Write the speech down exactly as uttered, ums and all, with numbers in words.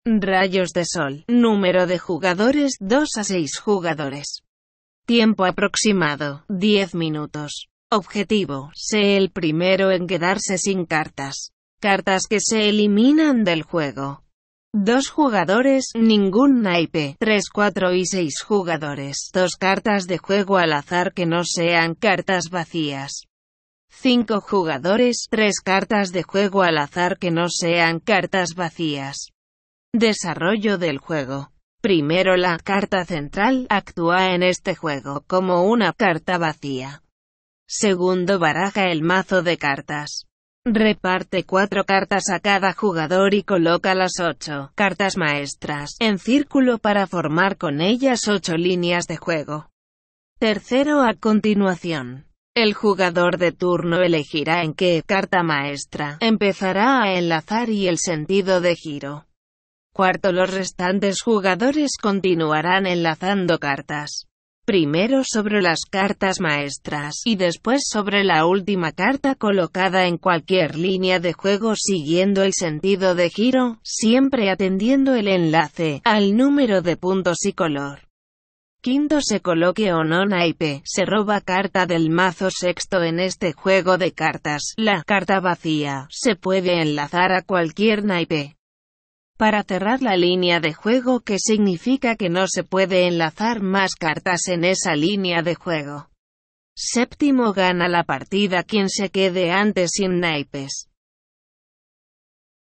Rayos de sol. Número de jugadores, dos a seis jugadores. Tiempo aproximado, diez minutos. Objetivo, sé el primero en quedarse sin cartas. Cartas que se eliminan del juego. Dos jugadores, ningún naipe. Tres, cuatro y seis jugadores. Dos cartas de juego al azar que no sean cartas vacías. Cinco jugadores, tres cartas de juego al azar que no sean cartas vacías. Desarrollo del juego. Primero, la carta central actúa en este juego como una carta vacía. Segundo, baraja el mazo de cartas. Reparte cuatro cartas a cada jugador y coloca las ocho cartas maestras en círculo para formar con ellas ocho líneas de juego. Tercero, a continuación, el jugador de turno elegirá en qué carta maestra empezará a enlazar y el sentido de giro. Cuarto, los restantes jugadores continuarán enlazando cartas. Primero sobre las cartas maestras, y después sobre la última carta colocada en cualquier línea de juego siguiendo el sentido de giro, siempre atendiendo el enlace al número de puntos y color. Quinto, se coloque o no naipe, se roba carta del mazo. Sexto, en este juego de cartas, la carta vacía se puede enlazar a cualquier naipe. Para cerrar la línea de juego, que significa que no se puede enlazar más cartas en esa línea de juego. Séptimo, gana la partida quien se quede antes sin naipes.